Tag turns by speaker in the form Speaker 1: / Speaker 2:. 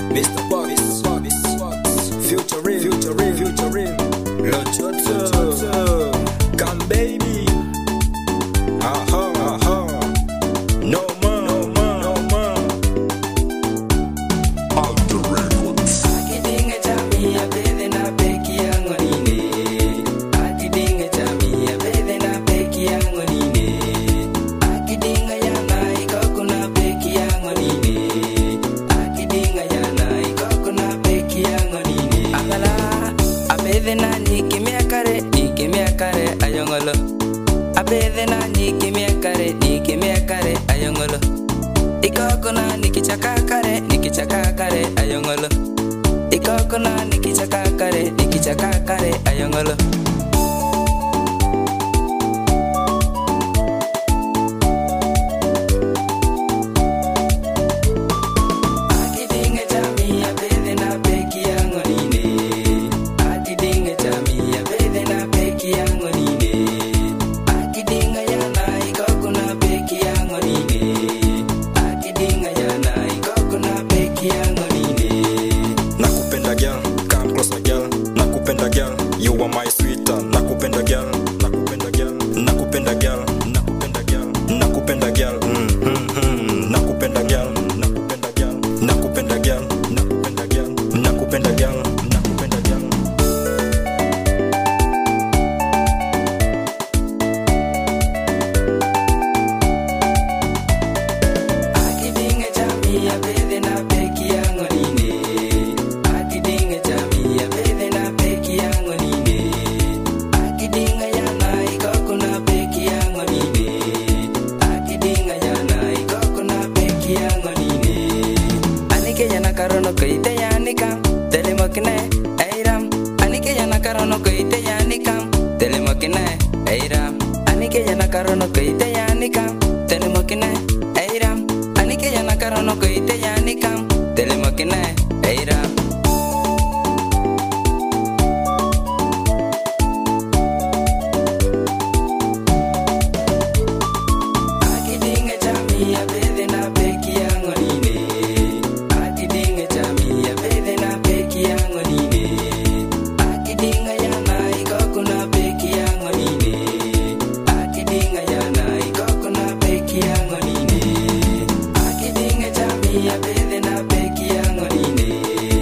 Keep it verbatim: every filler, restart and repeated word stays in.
Speaker 1: Mister Bobby, Future Real, Future Real, Future Real, Lochoto, come baby, aha, aha, no more, no more, no more.
Speaker 2: Alter Records.
Speaker 3: Akidinga chami ya bede na peki yangu nine. Akidinga chami ya bede na peki yangu nine. Akidinga yana ikoko na peki yangu nine. Akidinga yana ikoko na peki yangu nine. Angala abede na nikimia kare nikimia kare ayongolo. Abede na nikimia kare nikimia kare ayongolo. Ikoko na nikichaka kare nikichaka kare ayongolo. Ikoko na nikichaka kare nikichaka kare ayongolo. Akidinga chami ya bede na peki yangu nine. Akidinga chami ya bede na peki yangu nine. Akidinga yana ikoko na peki yangu nine. Akidinga yana ikoko na peki yangu nine.
Speaker 1: Nakupenda girl, come closer girl. Nakupenda girl, you are my sweeter. Nakupenda girl, nakupenda girl, nakupenda girl, nakupenda girl, nakupenda girl. Mm, mm, mm. Nakupenda girl, nakupenda girl, nakupenda girl, nakupenda girl, nakupenda girl, nakupenda girl.
Speaker 3: Akidinga chami ya bede na peki yangu nine. Akidinga chami ya bede na peki yangu nine. Akidinga yana ikoko na peki yangu nine. Akidinga yana ikoko na peki yangu nine. Anike yana karono koite yanikam telemokine airam. Anike yana karono koite yanikam telemokine airam. Anike yana karono koite yanikam telemokine airam. Anike yana karono koite yanikam telemokine airam. Akidinga chami ya bede na peki yangu nine. Akidinga chami ya bede na peki yangu nine. Akidinga yana ikoko na peki yangu nine. Akidinga yana ikoko na peki yangu nine. Akidinga chami ya bede na peki yangu nine.